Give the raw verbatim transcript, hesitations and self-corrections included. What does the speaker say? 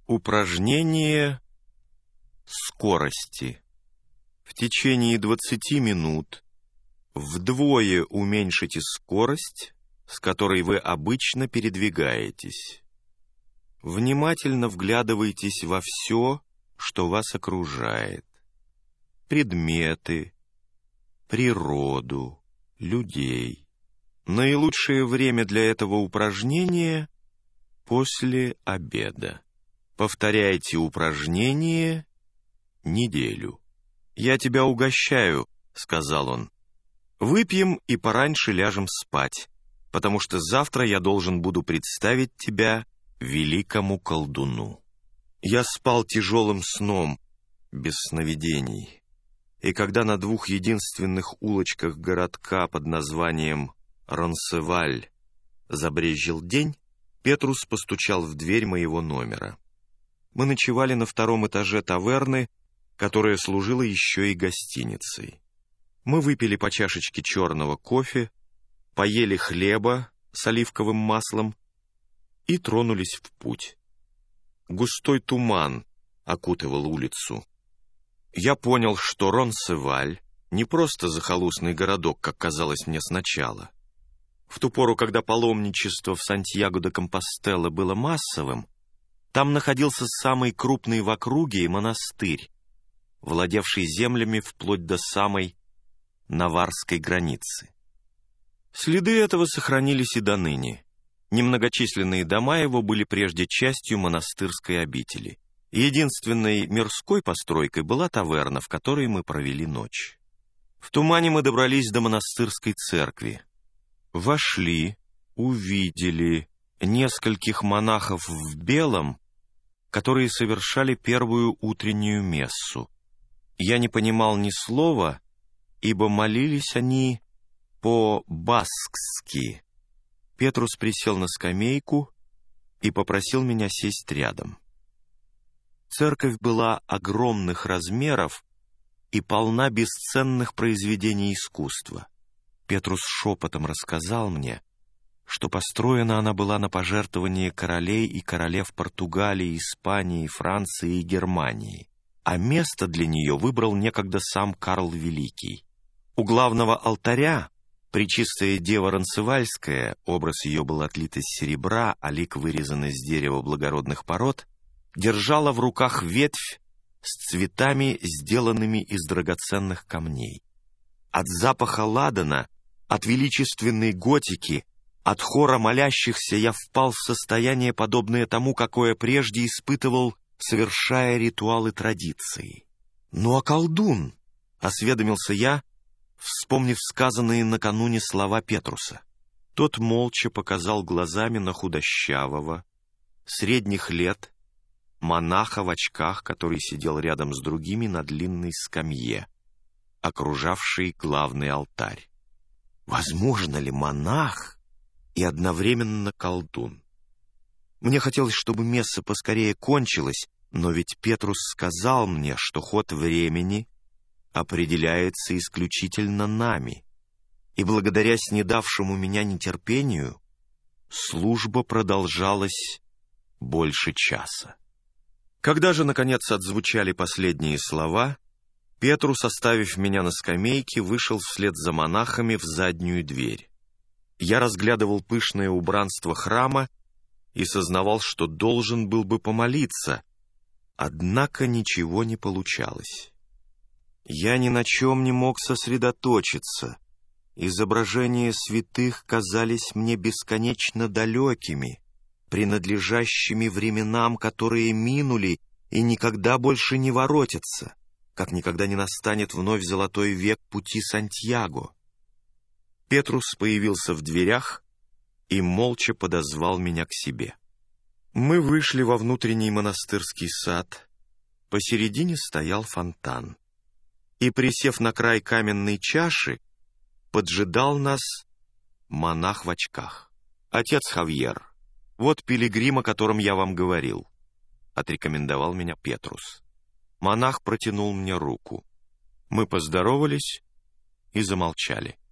Упражнение скорости. В течение двадцати минут вдвое уменьшите скорость, с которой вы обычно передвигаетесь. Внимательно вглядывайтесь во все, что вас окружает. Предметы, природу, людей. Наилучшее время для этого упражнения – после обеда. Повторяйте упражнение неделю. «Я тебя угощаю», — сказал он. «Выпьем и пораньше ляжем спать, потому что завтра я должен буду представить тебя великому колдуну». Я спал тяжелым сном, без сновидений. И когда на двух единственных улочках городка под названием Ронсеваль забрезжил день, Петрус постучал в дверь моего номера. Мы ночевали на втором этаже таверны, которая служила еще и гостиницей. Мы выпили по чашечке черного кофе, поели хлеба с оливковым маслом и тронулись в путь. Густой туман окутывал улицу. Я понял, что Ронсеваль не просто захолустный городок, как казалось мне сначала. В ту пору, когда паломничество в Сантьяго-де-Компостелло было массовым, там находился самый крупный в округе монастырь, владевший землями вплоть до самой наварской границы. Следы этого сохранились и до ныне. Немногочисленные дома его были прежде частью монастырской обители. Единственной мирской постройкой была таверна, в которой мы провели ночь. В тумане мы добрались до монастырской церкви. Вошли, увидели нескольких монахов в белом, которые совершали первую утреннюю мессу. Я не понимал ни слова, ибо молились они по-баскски. Петрус присел на скамейку и попросил меня сесть рядом. Церковь была огромных размеров и полна бесценных произведений искусства. Петрус шепотом рассказал мне, что построена она была на пожертвование королей и королев Португалии, Испании, Франции и Германии, а место для нее выбрал некогда сам Карл Великий. У главного алтаря Пречистая Дева Ронсевальская, образ ее был отлит из серебра, а лик вырезан из дерева благородных пород, держала в руках ветвь с цветами, сделанными из драгоценных камней. От запаха ладана, от величественной готики, от хора молящихся я впал в состояние, подобное тому, какое прежде испытывал, совершая ритуалы традиции. «Ну а колдун?» — осведомился я, вспомнив сказанные накануне слова Петруса. Тот молча показал глазами на худощавого, средних лет, монаха в очках, который сидел рядом с другими на длинной скамье, окружавшей главный алтарь. Возможно ли монах и одновременно колдун? Мне хотелось, чтобы месса поскорее кончилась, но ведь Петрус сказал мне, что ход времени определяется исключительно нами, и благодаря снедавшему меня нетерпению служба продолжалась больше часа. Когда же, наконец, отзвучали последние слова, Петрус, оставив меня на скамейке, вышел вслед за монахами в заднюю дверь. Я разглядывал пышное убранство храма и сознавал, что должен был бы помолиться, однако ничего не получалось. Я ни на чем не мог сосредоточиться. Изображения святых казались мне бесконечно далекими, принадлежащими временам, которые минули и никогда больше не воротятся, как никогда не настанет вновь золотой век пути Сантьяго. Петрус появился в дверях и молча подозвал меня к себе. Мы вышли во внутренний монастырский сад. Посередине стоял фонтан. И, присев на край каменной чаши, поджидал нас монах в очках. «Отец Хавьер, вот пилигрим, о котором я вам говорил», — отрекомендовал меня Петрус. Монах протянул мне руку. Мы поздоровались и замолчали.